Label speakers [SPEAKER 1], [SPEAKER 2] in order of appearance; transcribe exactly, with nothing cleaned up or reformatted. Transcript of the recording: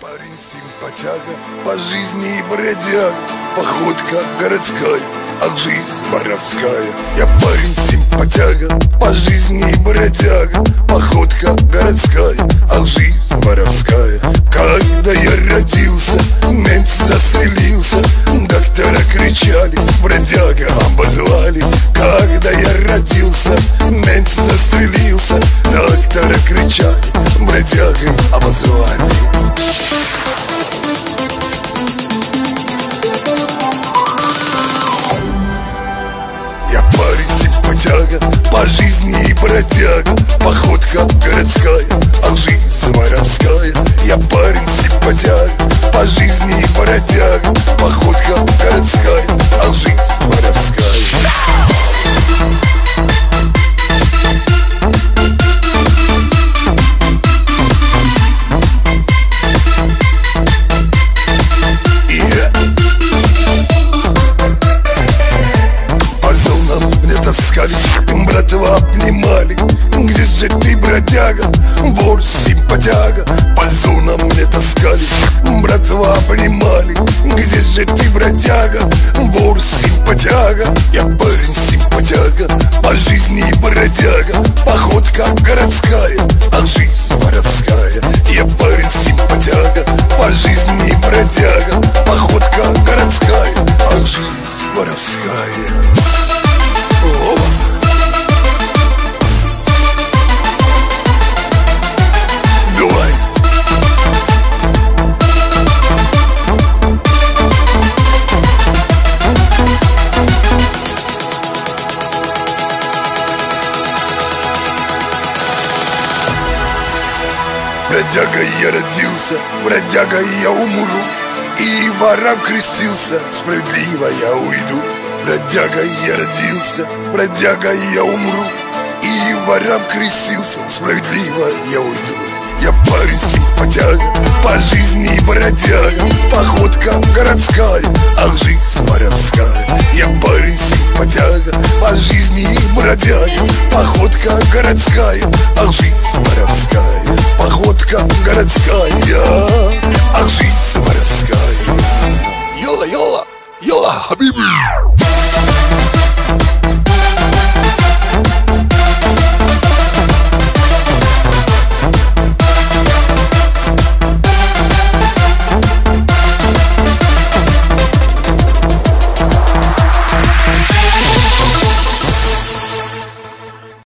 [SPEAKER 1] парень симпатяга, по жизни бродяга, походка городская, ах, жизнь воровская. Я парень симпатяга, по жизни бродяга, походка городская, ах, жизнь воровская. Когда я родился, мент застрелился, доктора кричали, бродяга обозвали. Когда я родился, мент застрелился, доктора кричали, бродягой обозвали. Симпатяга, по жизни бродяга, походка городская, ах, жизнь воровская. Я парень симпатяга, по жизни бродяга, походка городская, ах, жизнь воровская. Братва обнимали, где же ты, бродяга, вор симпатяга. По зонам мне таскали, братва обнимали, где же ты, бродяга, вор симпатяга. Я парень симпатяга, по жизни бродяга, походка городская, ах, жизнь воровская. Я парень симпатяга, по жизни бродяга, походка городская, ах, жизнь воровская. Опа! Бродягой я родился, бродягой я умру, и ворам крестился, справедливо я уйду. Бродягой я родился, бродягой я умру, и ворам крестился, справедливо я уйду. Я парень симпатяга, по жизни бродяга, походка городская, ах, жизнь воровская. Я парень симпатяга, по жизни бродяга, походка городская, ах, жизнь воровская. Походка городская, ах, жизнь воровская.